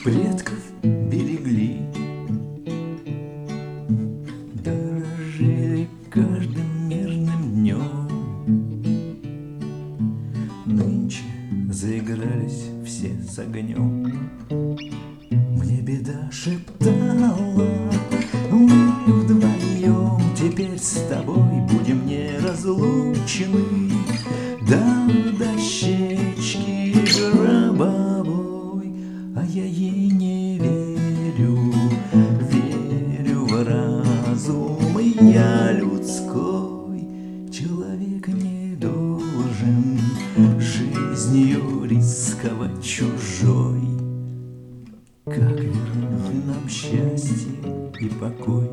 предков берегли, дорожили каждым мирным днем. Нынче заигрались все с огнем. Мне беда шептала, мы вдвоем теперь с тобой будем неразлучны. До дощечки гробовой, а я ей не верю, верю в разум я людской. Человек не должен жизнью рисковать чужой. Как вернуть нам счастье и покой?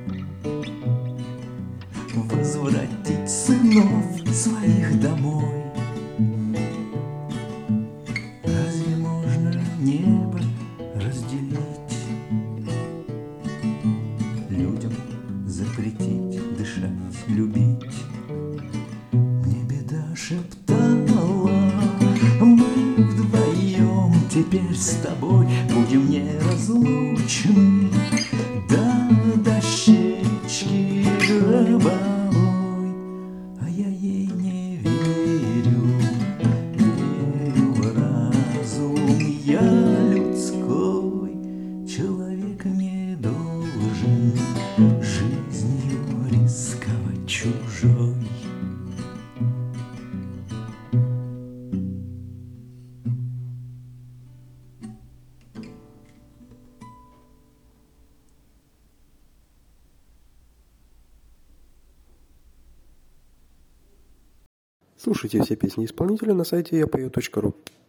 Возвратить сынов своих домой? Разве можно небо разделить? Людям запретить дышать, любить? Мне беда шептала, мы вдвоем теперь с тобой будем неразлучны. До дощечки гробовой, а я ей не верю, верю в разум я людской. Человек не должен жизнью рисковать чужой. Слушайте все песни исполнителя на сайте yapeo.ru.